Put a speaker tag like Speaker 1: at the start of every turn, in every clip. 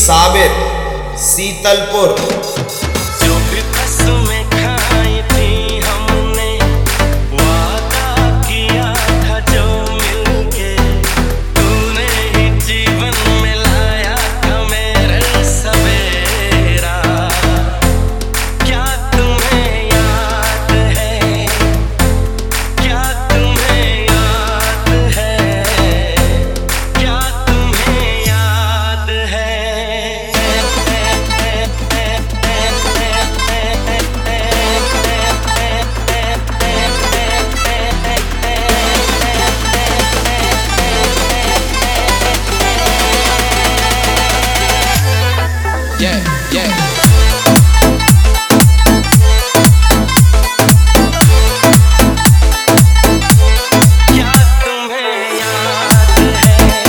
Speaker 1: साबिर शीतलपुर।
Speaker 2: जो भी कसमें खाई थी हमने, वादा किया था जो मिलके, तूने ही जीवन में लाया था मेरे सवेरा। क्या तुम्हें याद है, क्या तुम्हें याद है, क्या तुम्हें याद है?
Speaker 3: Yeah, yeah.
Speaker 2: क्या तुम्हें याद है?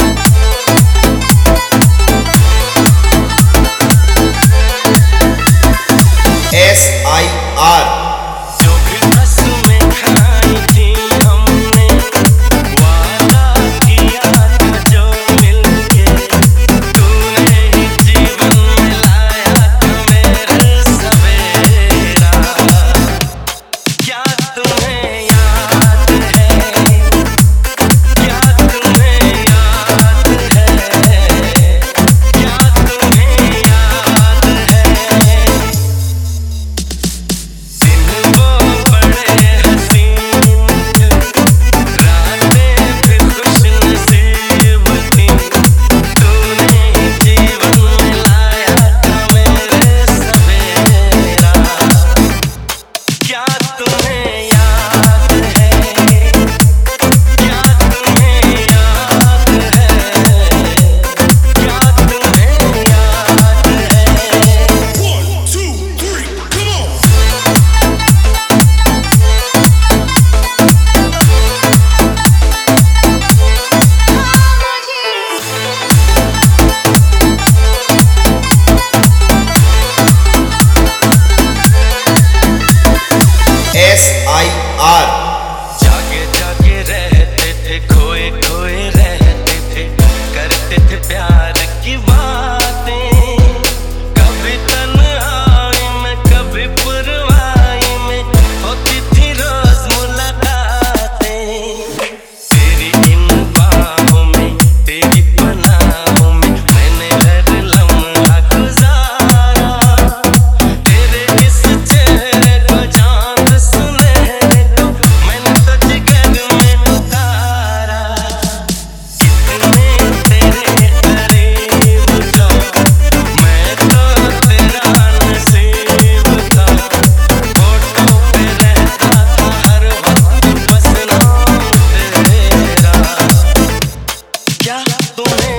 Speaker 1: SIR
Speaker 2: जो भी कसमें खाई थी हमने, वादा किया था जो मिलके, तूने ही जीवन में लाया था मेरे सवेरा। क्या तुम्हें याद है, क्या तुम्हें याद है, क्या तुम्हें याद है? दिन वो बड़े हसीन थे, रातें भी खुशनसीब थी, तूने ही जीवन में लाया था मेरे सवेरा। क्या तुम्हें याद है, क्या तुम्हें याद है, क्या तुम्हें याद है?
Speaker 4: 1, 2, 3, come on!
Speaker 1: SIR
Speaker 2: जागे जागे रहते थे, खोए खोए रहते थे, करते थे प्यार की बातें। कभी तन्हाई में, कभी पुरवाई में, होती थी रोज मुलाकातें। तेरी इन बाहों में, तेरी पनाहों में, मैंने हर लम्हा गुजारा। तेरे इस चेहरे को, चांद सुनहरे को, मैंने तो जिगर में उतारा। कितने तेरे करीब जो, मैं तो तेरा नसीब था। होठों पे रहता था हर वक्त बस नाम तेरा। क्या तुम्हें